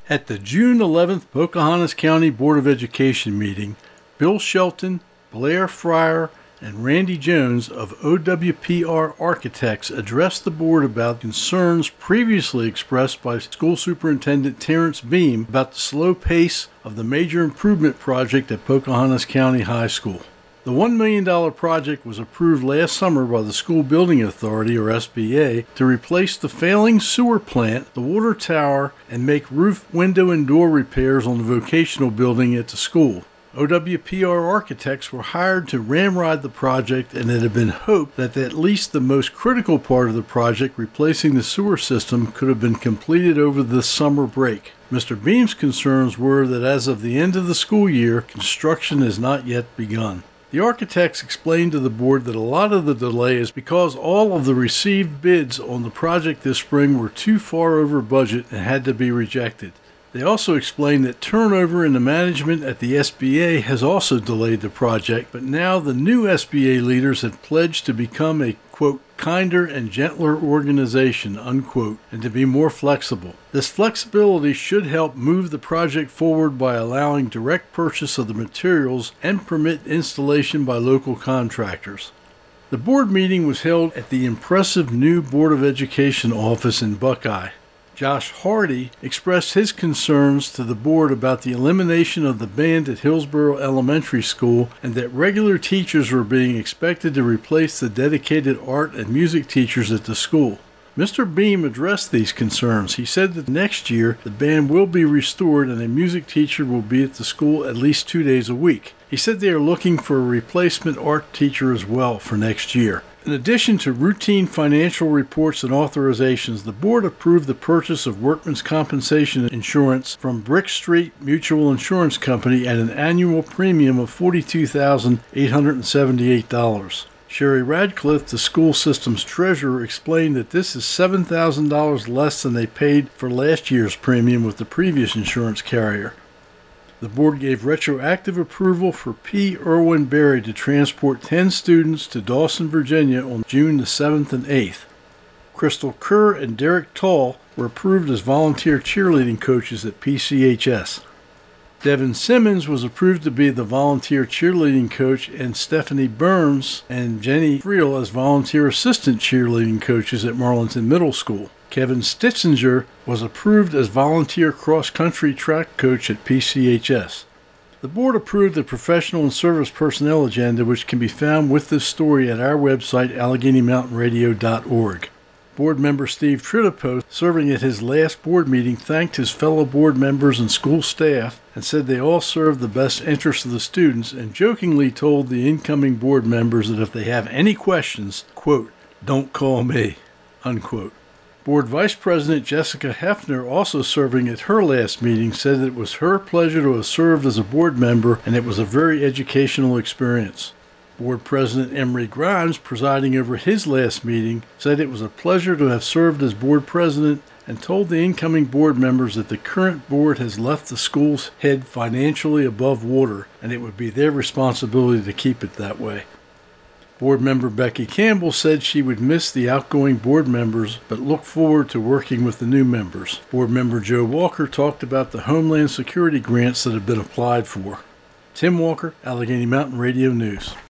At the June 11th Pocahontas County Board of Education meeting, Bill Shelton, Blair Fryer, and Randy Jones of OWPR Architects addressed the board about concerns previously expressed by School Superintendent Terrence Beam about the slow pace of the major improvement project at Pocahontas County High School. The $1 million project was approved last summer by the School Building Authority, or SBA, to replace the failing sewer plant, the water tower, and make roof, window, and door repairs on the vocational building at the school. OWPR Architects were hired to ramrod the project, and it had been hoped that at least the most critical part of the project, replacing the sewer system, could have been completed over the summer break. Mr. Beam's concerns were that as of the end of the school year, construction has not yet begun. The architects explained to the board that a lot of the delay is because all of the received bids on the project this spring were too far over budget and had to be rejected. They also explained that turnover in the management at the SBA has also delayed the project, but now the new SBA leaders have pledged to become a, quote, kinder and gentler organization, unquote, and to be more flexible. This flexibility should help move the project forward by allowing direct purchase of the materials and permit installation by local contractors. The board meeting was held at the impressive new Board of Education office in Buckeye. Josh Hardy expressed his concerns to the board about the elimination of the band at Hillsborough Elementary School and that regular teachers were being expected to replace the dedicated art and music teachers at the school. Mr. Beam addressed these concerns. He said that next year the band will be restored and a music teacher will be at the school at least 2 days a week. He said they are looking for a replacement art teacher as well for next year. In addition to routine financial reports and authorizations, the board approved the purchase of workmen's compensation insurance from Brick Street Mutual Insurance Company at an annual premium of $42,878. Sherry Radcliffe, the school system's treasurer, explained that this is $7,000 less than they paid for last year's premium with the previous insurance carrier. The board gave retroactive approval for P. Irwin Berry to transport 10 students to Dawson, Virginia on June the 7th and 8th. Crystal Kerr and Derek Tall were approved as volunteer cheerleading coaches at PCHS. Devin Simmons was approved to be the volunteer cheerleading coach, and Stephanie Burns and Jenny Friel as volunteer assistant cheerleading coaches at Marlinton Middle School. Kevin Stitzinger was approved as volunteer cross-country track coach at PCHS. The board approved the professional and service personnel agenda, which can be found with this story at our website, AlleghenyMountainRadio.org. Board member Steve Tritapo, serving at his last board meeting, thanked his fellow board members and school staff and said they all serve the best interests of the students, and jokingly told the incoming board members that if they have any questions, quote, "don't call me," unquote. Board Vice President Jessica Hefner, also serving at her last meeting, said that it was her pleasure to have served as a board member and it was a very educational experience. Board President Emery Grimes, presiding over his last meeting, said it was a pleasure to have served as board president and told the incoming board members that the current board has left the school's head financially above water and it would be their responsibility to keep it that way. Board member Becky Campbell said she would miss the outgoing board members but look forward to working with the new members. Board member Joe Walker talked about the Homeland Security grants that have been applied for. Tim Walker, Allegheny Mountain Radio News.